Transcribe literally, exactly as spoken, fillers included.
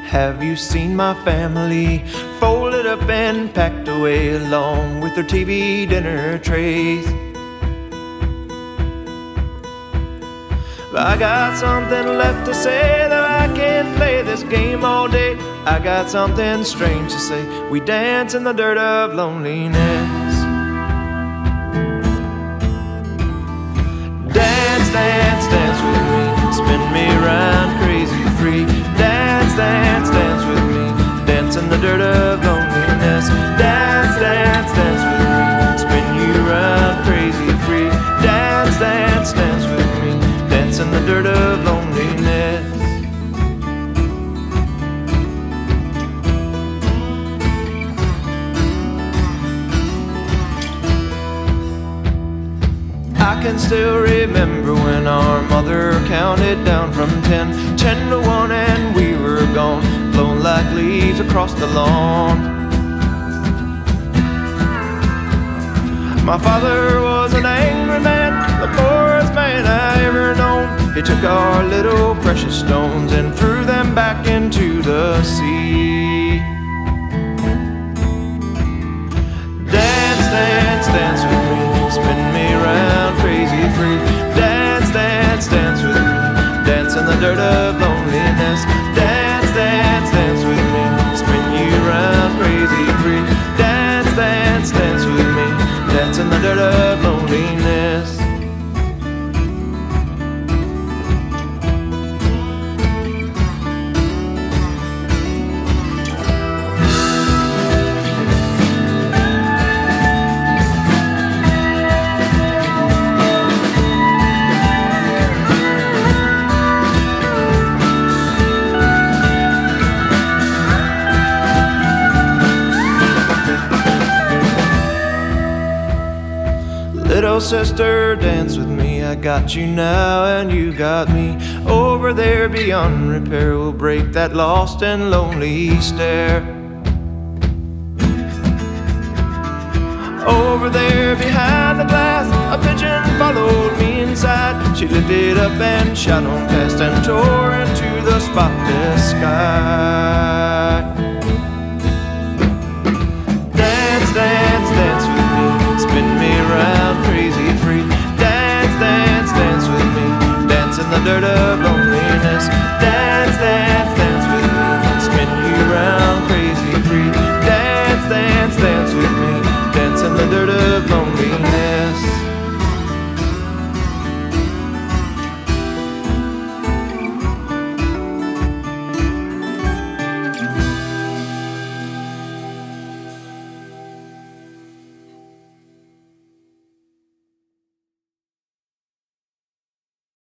Have you seen my family folded up and packed away along with their T V dinner trays? I got something left to say, that I can't play this game all day. I got something strange to say. We dance in the dirt of loneliness. Dance, dance, dance with me, spin me round crazy free. Dance, dance, dance with me, dance in the dirt of loneliness. Dance, dance, dance with me, spin you round crazy free. Dance, dance, dance with me, dance in the dirt of loneliness. I can still remember when our mother counted down from ten, ten to one, and we were gone, blown like leaves across the lawn. My father was an angry man, the poorest man I ever known. He took our little precious stones and threw them back into the sea. Dance, dance, dance with me, spin me round crazy free. Dance, dance, dance with me, dance in the dirt of loneliness. Dance, dance, dance with me, spin you round crazy free. Dance, dance, dance with me, dance in the dirt of loneliness. Little sister, dance with me. I got you now and you got me. Over there beyond repair, we'll break that lost and lonely stare. Over there behind the glass, a pigeon followed me inside. She lifted up and shot on past and tore into the spotless sky.